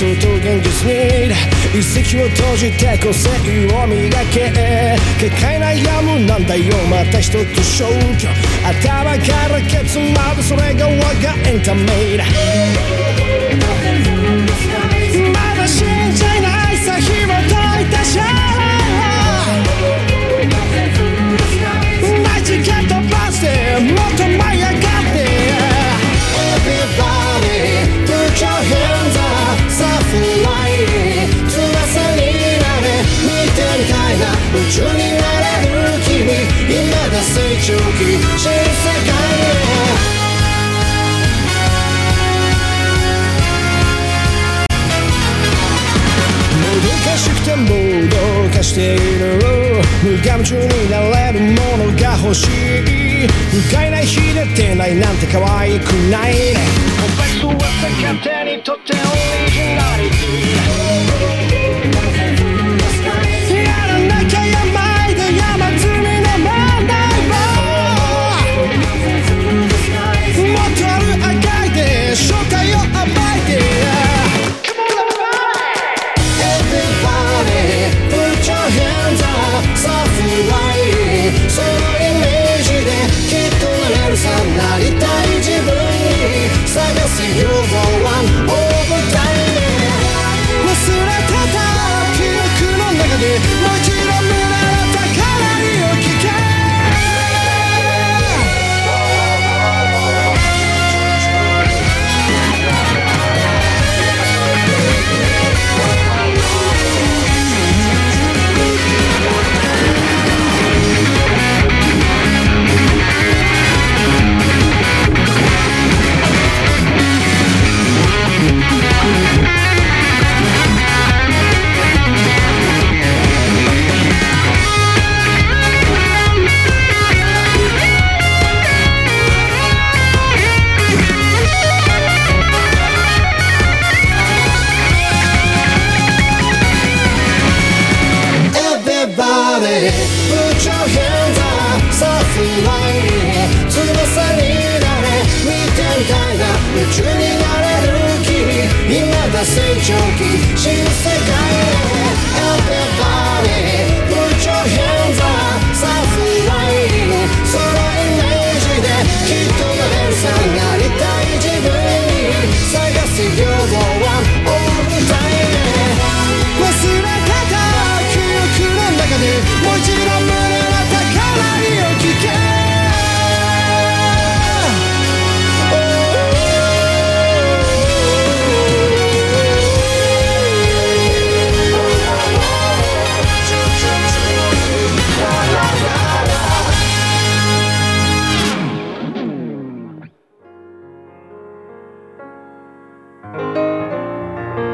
想と現実に一石を閉じて個性を磨け抱え悩むなんだよまた一つ消去頭からケツまでそれが我がエンタメだまだ信じないさ紐解いたじゃないチケットバスでもっと舞い上がって Everybody put your hands up さあフライ翼になれ見てみたいな宇宙になれる君今だ成長期新世界へもどかしくてもどかしている無我夢中になれるものが欲しい不快な日出てないなんて可愛くないねコンプレックスは勝手にとってオリジナリティやらなきゃやばいで山積みの問題をもっとある赤いで正体を暴いてそのイメージできっとなれるさなりたい自分に探す You're the one all the time 忘れてた記憶の中でもう一度見られたからにを聞けPut your hands up さあフライ翼になれ見てみたいな宇宙になれる君今だ成長期新世界へ